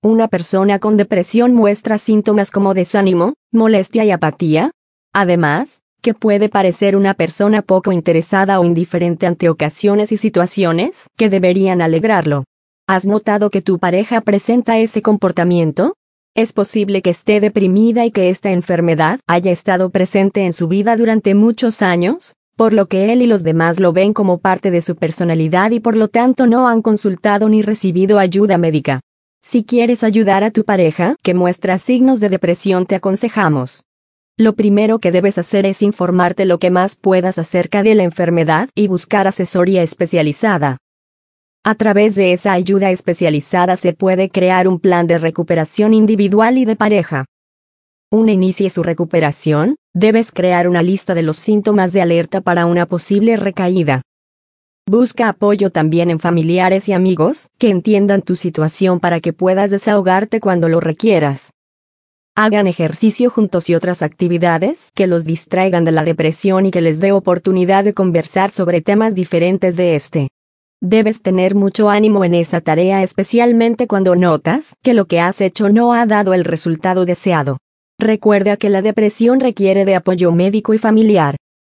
¿Una persona con depresión muestra síntomas como desánimo, molestia y apatía? Además, que puede parecer una persona poco interesada o indiferente ante ocasiones y situaciones que deberían alegrarlo. ¿Has notado que tu pareja presenta ese comportamiento? Es posible que esté deprimida y que esta enfermedad haya estado presente en su vida durante muchos años, por lo que él y los demás lo ven como parte de su personalidad y por lo tanto no han consultado ni recibido ayuda médica. Si quieres ayudar a tu pareja que muestra signos de depresión, te aconsejamos: lo primero que debes hacer es informarte lo que más puedas acerca de la enfermedad y buscar asesoría especializada. A través de esa ayuda especializada se puede crear un plan de recuperación individual y de pareja. Una inicie su recuperación, debes crear una lista de los síntomas de alerta para una posible recaída. Busca apoyo también en familiares y amigos que entiendan tu situación para que puedas desahogarte cuando lo requieras. Hagan ejercicio juntos y otras actividades que los distraigan de la depresión y que les dé oportunidad de conversar sobre temas diferentes de este. Debes tener mucho ánimo en esa tarea, especialmente cuando notas que lo que has hecho no ha dado el resultado deseado. Recuerda que la depresión requiere de apoyo médico y familiar.